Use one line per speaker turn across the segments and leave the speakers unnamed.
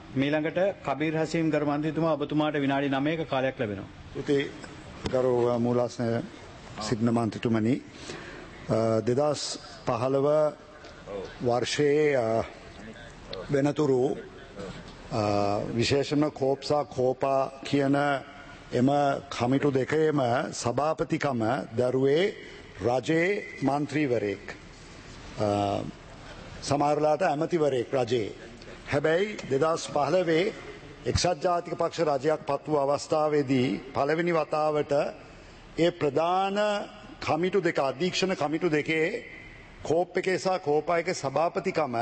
මීළඟට කබීර් හසීම් ගරු මන්ත්‍රීතුමා ඔබතුමාට විනාඩි 9ක කාලයක් ලැබෙනවා.
උතේ ගරු මූලාසන සිද්ධ මන්ත්‍රීතුමනි 2015 වර්ෂයේ වෙනතුරු විශේෂම කෝප්සා කෝපා කියන එම කමිටු දෙකේම සභාපතිකම දරුවේ රජයේ මන්ත්‍රීවරයෙක් සමහරලාට ඇමතිවරයෙක් රජයේ. හැබැයි 2015 එක්සත් ජාතික පක්ෂ රජයක් පත් වූ අවස්ථාවේදී පළවෙනි වතාවට ඒ ප්‍රධාන කමිටු දෙක අධීක්ෂණ කමිටු දෙකේ කෝප් එකේ සහ කෝපා එකේ සභාපතිකම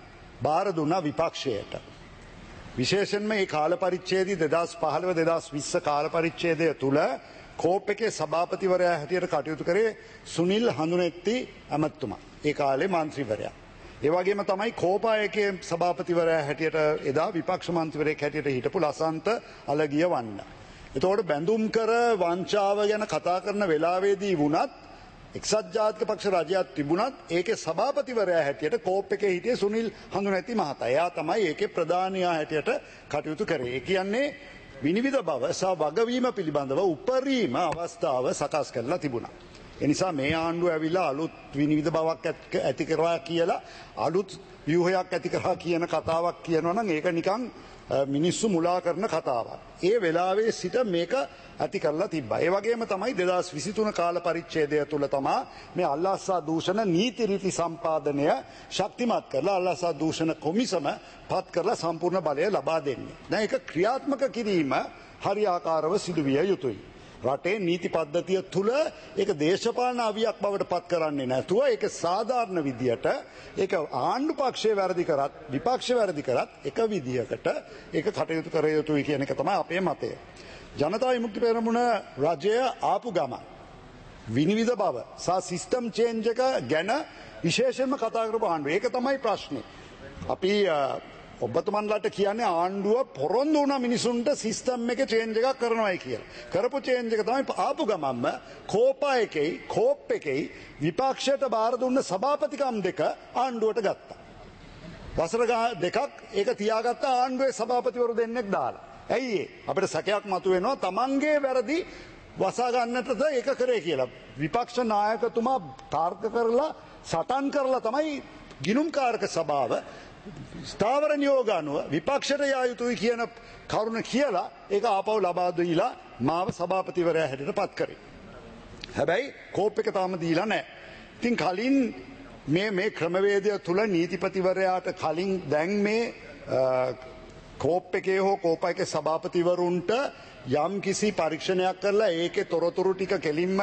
බාර දුන්නා විපක්ෂයට. විශේෂයෙන්ම මේ කාල පරිච්ඡේදය 2015-2020 කාල පරිච්ඡේදය තුල කෝප් එකේ සභාපතිවරයා හැටියට කටයුතු කරේ සුනිල් හඳුනෙත්ති ඇමතුමා. ඒ කාලේ මන්ත්‍රීවරයා. ඒ වගේම තමයි කෝපා එකේ සභාපතිවරයා හැටියට එදා විපක්ෂ මන්ත්‍රීවරයෙක් හැටියට හිටපු ලසන්ත අලගිය වන්න. එතකොට බැඳුම් කර වංචාව ගැන කතා කරන වෙලාවේදී වුණත් එක්සත් ජාතික පක්ෂ රජයක් තිබුණත් ඒකේ සභාපතිවරයා හැටියට කෝප් එකේ හිටියේ සුනිල් හඳුනැති මහතා. එයා තමයි ඒකේ ප්‍රධානියා හැටියට කටයුතු කරේ. ඒ කියන්නේ විනිවිද බව සහ වගවීම පිළිබඳව උපරිම අවස්ථාව සකස් කරලා තිබුණා. එනිසා මේ ආණ්ඩුව ඇවිල්ලා අලුත් විනිවිද බවක් ඇති කරවා කියලා අලුත් ව්‍යුහයක් ඇති කරා කියන කතාවක් කියනවා නම් ඒක නිකන් මිනිස්සු මුලා කරන කතාවක්. ඒ වෙලාවේ සිට මේක ඇති කරලා තිබ්බා. ඒ වගේම තමයි 2023 කාල පරිච්ඡේදය තුල තමයි මේ අල්ලාසා දූෂණ නීති රීති සම්පාදනය ශක්තිමත් කරලා අල්ලාසා දූෂණ කොමිසම පත් කරලා සම්පූර්ණ බලය ලබා දෙන්නේ. දැන් ඒක ක්‍රියාත්මක කිරීම හරියාකාරව සිදු විය යුතුයි. රටේ නීති පද්ධතිය තුල ඒක දේශපාලන අවියක් බවට පත් කරන්නේ නැතුව ඒක සාධාරණ විදියට ඒක ආණ්ඩු පක්ෂයේ වැරදි කරත් විපක්ෂයේ වැරදි කරත් එක විදියකට ඒක කටයුතු කර යුතුයි කියන එක තමයි අපේ මතය. ජනතා විමුක්ති පෙරමුණ රජය ආපු ගම විනිවිද බව සහ සිස්ටම් චේන්ජ් එක ගැන විශේෂයෙන්ම කතා කරපු ආණ්ඩුව. ඒක තමයි ප්‍රශ්නේ. අපි ඔබතුමන්ලාට කියන්නේ ආණ්ඩුව පොරොන්දු වුණ මිනිසුන්ට සිස්ටම් එකේ චේන්ජ් එකක් කරනවායි කියලා. කරපු චේන්ජ් එක තමයි ආපු ගමන්ම කෝපා එකේ කෝප් එකේ විපක්ෂයට බාර දුන්න සභාපතිකම් දෙක ආණ්ඩුවට ගත්තා. වසර දෙකක් ඒක තියාගත්ත ආණ්ඩුවේ සභාපතිවරු දෙන්නෙක් දාලා. ඇයි ඒ? අපිට සැකයක් මතුවෙනවා තමන්ගේ වැරදි වසා ගන්නටද ඒක කරේ කියලා. විපක්ෂ නායකතුමා තර්ක කරලා සටන් කරලා තමයි ගිණුම්කාරක සභාව ස්ථාවර නියෝග අනුව විපක්ෂයට යා යුතුයි කියන කරුණ කියලා ඒක ආපහු ලබා දීලා මාව සභාපතිවරයා හැටියට පත් කරේ. හැබැයි කෝප් එක තාම දීලා නැහැ. ඉතින් කලින් මේ ක්‍රමවේදය තුල නීතිපතිවරයාට කලින් දැන් මේ කෝප් එකේ හෝ කෝපා එකේ සභාපතිවරුන්ට යම් කිසි පරීක්ෂණයක් කරලා ඒකේ තොරතුරු ටික කෙලින්ම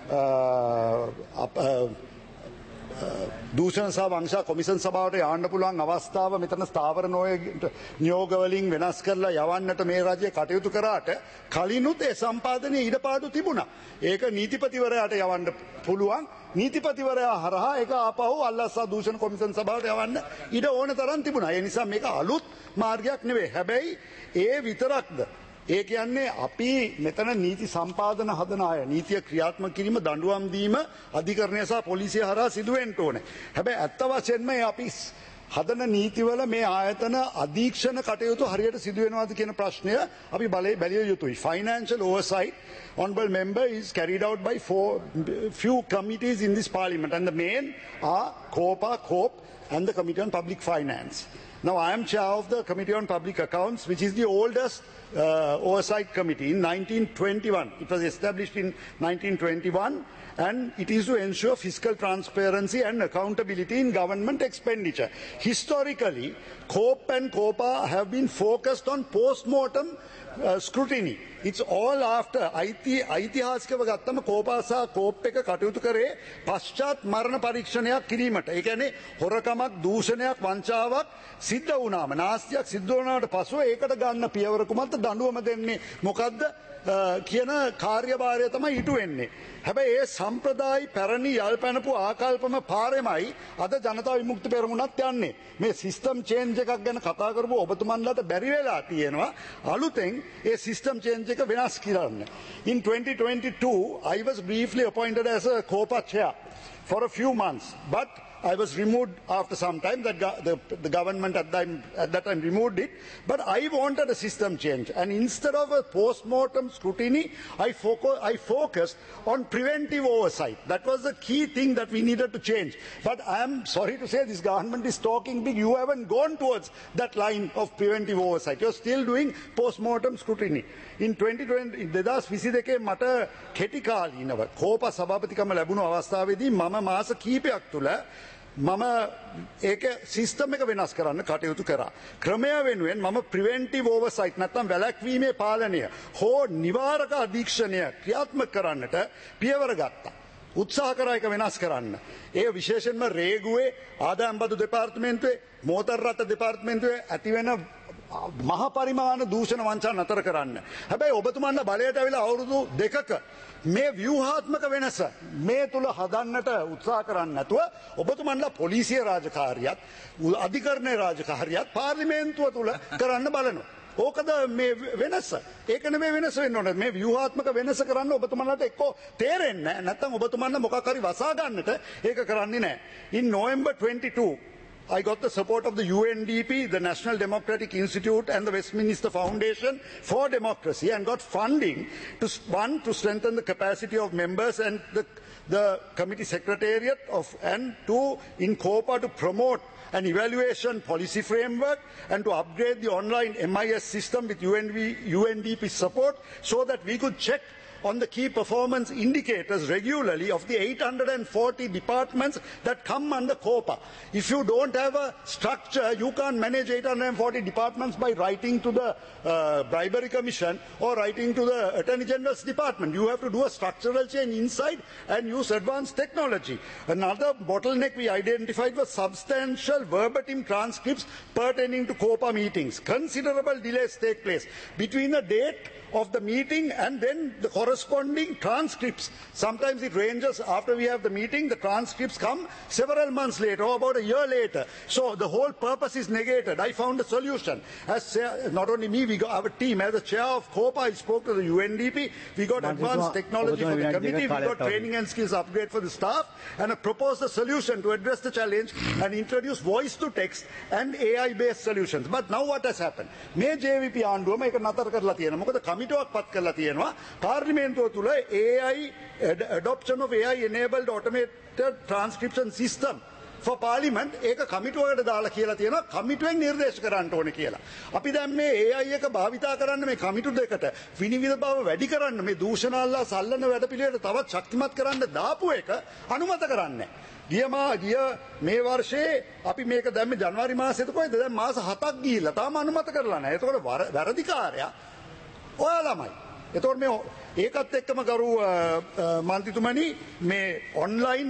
දූෂණ සහ වංශා කොමිෂන් සභාවට යවන්න පුළුවන් අවස්ථාව මෙතන ස්ථාවර නියෝග වලින් වෙනස් කරලා යවන්නට මේ රජය කටයුතු කරාට කලිනුත් ඒ සම්පාදනයේ ඉඩපාඩු තිබුණා. ඒක නීතිපතිවරයාට යවන්න පුළුවන්. නීතිපතිවරයා හරහා ඒක ආපහු අල්ලාසා දූෂණ කොමිෂන් සභාවට යවන්න ඉඩ ඕන තරම් තිබුණා. ඒ නිසා මේක අලුත් මාර්ගයක් නෙවෙයි. හැබැයි ඒ විතරක්ද ඒ කියන්නේ අපි මෙතන නීති සම්පාදන හදන අය නීතිය ක්‍රියාත්මක කිරීම දඬුවම් දීම අධිකරණය සහ පොලිසිය හරහා සිදු වෙන්න ඕනේ. හැබැයි ඇත්ත වශයෙන්ම අපි හදන නීතිවල මේ ආයතන අධීක්ෂණ කටයුතු හරියට සිදු වෙනවද කියන ප්‍රශ්නය අපි බැලිය යුතුයි. Financial oversight honorable member is carried out by few committees in this parliament and the main are COPA, COP and the Committee on Public Finance. Now I am chair of the Committee on Public Accounts, which is the oldest oversight committee in 1921. It was established in 1921 and it is to ensure fiscal transparency and accountability in government expenditure. Historically, COP and COPA have been focused on post-mortem scrutiny. It's all after ඓතිහාසිකව ගත්තම කෝපා සහ COPE එක කටයුතු කරේ පශ්චාත් මරණ පරීක්ෂණයක් කිරීමට. ඒ කියන්නේ හොරකමක් දූෂණයක් වංචාවක් සිද්ධ වුණාම නාස්තියක් සිද්ධ වුණාට පසුව ඒකට ගන්න පියවර කුමක්ද දඬුවම දෙන්නේ මොකද්ද කියන කාර්යභාරය තමයි ඉටු වෙන්නේ. හැබැයි ඒ සම්ප්‍රදායි පැරණි යල්පැනපු ආකල්පම පාරෙමයි අද ජනතා විමුක්ති පෙරමුණත් යන්නේ. මේ සිස්ටම් චේන්ජ් එකක් ගැන කතා කරපුව ඔබතුමන්ලාට බැරි වෙලා තියෙනවා අලුතෙන් ඒ සිස්ටම් චේන්ජ් එක වෙනස් කරන්න. In 2022 I was briefly appointed as a COPA chair for a few months, but I was removed after some time. The government at that time removed it. But I wanted a system change. And instead of a post-mortem scrutiny, I focused on preventive oversight. That was the key thing that we needed to change. But I am sorry to say this government is talking big. You haven't gone towards that line of preventive oversight. You're still doing post-mortem scrutiny. In 2020, 2022 මට කෙටි කාලීනව කෝප සභාපතිකම ලැබුණු අවස්ථාවේදී මම මාස කිහිපයක් තුළ මම ඒක සිස්ටම් එක වෙනස් කරන්න කටයුතු කරා. ක්‍රමය වෙනුවෙන් මම ප්‍රිවෙන්ටිව් ඕවර්සයිට් නැත්නම් වැළැක්වීමේ පාලනය හෝ නිවාරක අධීක්ෂණය ක්‍රියාත්මක කරන්නට පියවර ගත්තා. උත්සාහ කරා එක වෙනස් කරන්න. ඒ විශේෂයෙන්ම රේගුවේ ආදායම් බදු දෙපාර්තමේන්තුවේ මෝටර් රථ දෙපාර්තමේන්තුවේ ඇතිවෙන මහ පරිමාණ දූෂණ වංචා නතර කරන්න. හැබැයි ඔබතුමන්ලා බලයට ඇවිල්ලා අවුරුදු දෙකක මේ ව්‍යුහාත්මක වෙනස මේ තුල හදන්නට උත්සාහ කරන්නේ නැතුව ඔබතුමන්ලා පොලිසිය රාජකාරියත් අධිකරණයේ රාජකාරියත් පාර්ලිමේන්තුව තුල කරන්න බලනවා. ඕකද මේ වෙනස. ඒක නෙමෙයි වෙනස වෙන්න ඕනේ. මේ ව්‍යුහාත්මක වෙනස කරන්න ඔබතුමන්ලාට එක්ක තේරෙන්නේ නැහැ. නැත්නම් ඔබතුමන්ලා මොකක් හරි වසා ගන්නට ඒක කරන්නේ නැහැ. In November 22 I got the support of the UNDP, the National Democratic Institute and the Westminster Foundation for Democracy and got funding to strengthen the capacity of members and the committee secretariat and in COPA to promote an evaluation policy framework and to upgrade the online MIS system with UNDP support so that we could check on the key performance indicators regularly of the 840 departments that come under COPA. If you don't have a structure, you can't manage 840 departments by writing to the Bribery Commission or writing to the Attorney General's Department. You have to do a structural change inside and use advanced technology. Another bottleneck we identified was substantial verbatim transcripts pertaining to COPA meetings. Considerable delays take place between the date of the meeting and then the corresponding transcripts. Sometimes it ranges after we have the meeting, the transcripts come several months later or about a year later. So the whole purpose is negated. I found a solution. As not only me, we got our team. As the chair of COPA, I spoke to the UNDP. We got advanced technology for the committee. We got training and skills upgrade for the staff and I proposed a solution to address the challenge and introduce voice to text and AI-based solutions. But now what has happened? May JVP ආණ්ඩුව මේක නතර කරලා තියෙනවා. මොකද කමිටුවක් පත් කරලා තියෙනවා. පාර්ලිමේන්තුව තුල AI adoption of AI enabled automated transcription system for parliament ඒක කමිටුවකට දාලා කියලා තියෙනවා. කමිටුවෙන් නිර්දේශ කරන්න ඕනේ කියලා. අපි දැන් මේ AI එක භාවිතා කරන්න මේ කමිටු දෙකට විනිවිද බව වැඩි කරන්න මේ දූෂණාල්ලා සල්ලන වැඩපිළිවෙල තවත් ශක්තිමත් කරන්න දාපු එක අනුමත කරන්නේ. ගිය මේ වර්ෂයේ අපි මේක දැම්මේ ජනවාරි මාසෙද කොහෙද? දැන් මාස 7ක් ගිහිල්ලා තාම අනුමත කරලා නැහැ. ඒතකොට වැරදිකාරයා ඔයාලමයි. එතකොට මේ ඒකත් එක්කම ගරු මන්ත්‍රීතුමනි මේ ඔන්ලයින්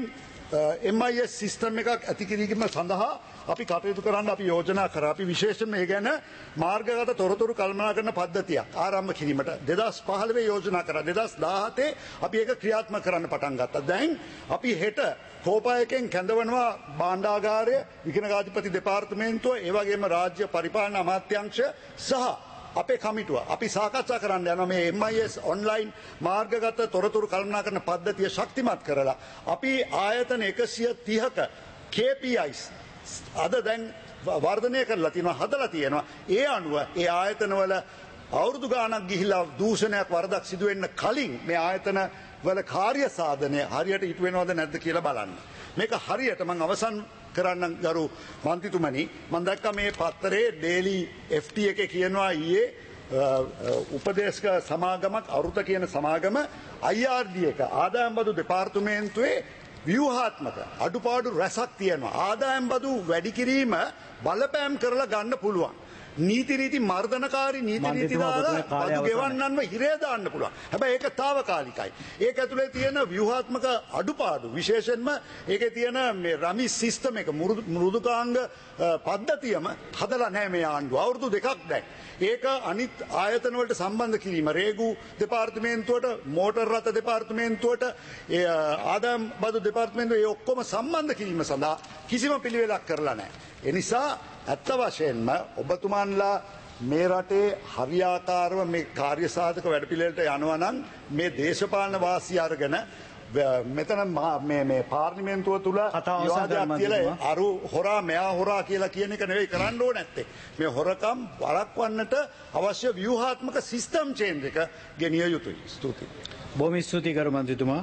MIS සිස්ටම් එකක් ඇති කිරීම සඳහා අපි කටයුතු කරන්න අපි යෝජනා කරා. අපි විශේෂයෙන් මේ ගැන මාර්ගගත තොරතුරු කළමනාකරන පද්ධතියක් ආරම්භ කිරීමට 2015 යෝජනා කරා. 2017 අපි ඒක ක්‍රියාත්මක කරන්න පටන් ගත්තා. දැන් අපි හෙට COPA එකෙන් කැඳවනවා භාණ්ඩාගාරය, විකිණාධිපති දෙපාර්තමේන්තුව, ඒ වගේම රාජ්‍ය පරිපාලන අමාත්‍යාංශය සහ අපේ කමිටුව අපි සාකච්ඡා කරන්න යනවා මේ MIS ඔන්ලයින් මාර්ගගත තොරතුරු කළමනාකරන පද්ධතිය ශක්තිමත් කරලා අපි ආයතන 130ක KPIs අද දැන් වර්ධනය කරලා තියෙනවා, හදලා තියෙනවා. ඒ අනුව ඒ ආයතනවල අවුරුදු ගාණක් ගිහිලා දූෂණයක් වරදක් සිදු වෙන්න කලින් මේ ආයතන වල කාර්ය සාධනය හරියට ඉටු වෙනවද නැද්ද කියලා බලන්න. මේක හරියට මම අවසන් කරන්න ගරු මන්ත්‍රීතුමනි මම දැක්කා මේ පත්තරේ ඩේලි FT එකේ කියනවා ඊයේ උපදේශක සමාගමක් අරුත කියන සමාගම IRD එක ආදායම් බදු දෙපාර්තමේන්තුවේ ව්‍යුහාත්මක අඩුපාඩු රැසක් තියෙනවා. ආදායම් බදු වැඩි කිරීම බලපෑම් කරලා ගන්න පුළුවන්. නීති රීති මර්ධනකාරී නීති රීති දාලා බදු ගෙවන්නන්ව හිරේ දාන්න පුළුවන්. හැබැයි ඒක తాවකාලිකයි. ඒක ඇතුලේ තියෙන ව්‍යුහාත්මක අඩුපාඩු විශේෂයෙන්ම ඒකේ තියෙන මේ රමි සිස්ටම් එක මෘදුකාංග පද්ධතියම හදලා නැහැ මේ ආණ්ඩුව. අවුරුදු දෙකක් දැන්. ඒක අනිත් ආයතන වලට සම්බන්ධ කිරීම රේගු දෙපාර්තමේන්තුවට මෝටර් රථ දෙපාර්තමේන්තුවට ආදායම් බදු දෙපාර්තමේන්තුව ඒ ඔක්කොම සම්බන්ධ කිරීම සඳහා කිසිම පිළිවෙලක් කරලා නැහැ. ඒ නිසා ඇත්ත වශයෙන්ම ඔබතුමන්ලා මේ රටේ හරියාකාරව මේ කාර්ය සාධක වැඩපිළිවෙලට යනවා නම් මේ දේශපාලන වාසිය අරගෙන මෙතන මේ පාර්ලිමේන්තුව තුළ
කතාව අවසන්
විවාදයක්
කරන්න
කියලා
මන්ත්‍රීතුමා.
අරු හොරා මෙයා හොරා කියලා කියන එක නෙවෙයි කරන්න ඕනේ නැත්තේ. මේ හොරකම් වළක්වන්නට අවශ්‍ය ව්‍යුහාත්මක සිස්ටම් චේන්ජ් එක ගෙනිය යුතුයි. ස්තුතියි.
බොහොම ස්තුතියි ගරු මන්ත්‍රීතුමා.